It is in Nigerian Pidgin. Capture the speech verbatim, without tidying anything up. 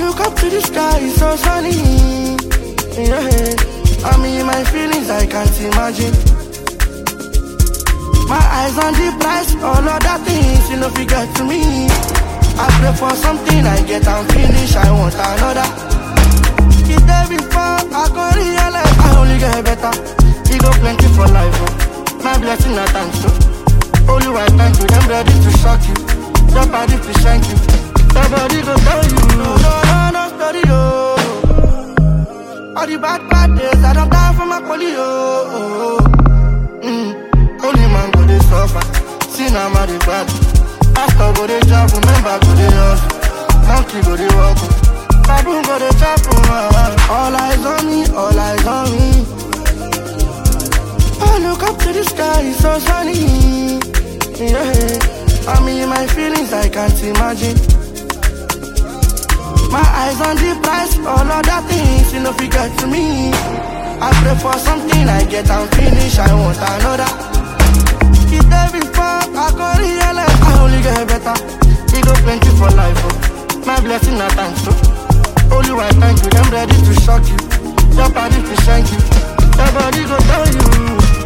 look up to the sky, it's so sunny. Yeah, I'm in my feelings, I can't imagine. My eyes on the price, all other things, you know, forget to me. I pray for something, I get and finish, I want another. It's there before, I can realize I only get better. He go plenty for life, oh. My blessing, I thank you. Only I thank you, I'm ready to shock you. Your body to shank you. Your body go tell you. No, no, no, no, study, oh. All the bad, bad days, I don't die for my quality, oh. Mm. Only man go they suffer. See now, I'm the bad. After go they jump, remember go they hustle. Monkey go they walk. Baboon go they chop. All eyes on me, all eyes on me. I look up to the sky, it's so sunny. Yeah, I'm in my feelings, I can't imagine. My eyes on the price, all other things, you know, forget to me. I pray for something, I get and finish, I want another. It's there before, I can realize I only get better. He go plenty for life, oh. My blessing, I thank you. Only I thank you, I'm ready to shock you. Your body to shank you. Your body go tell you.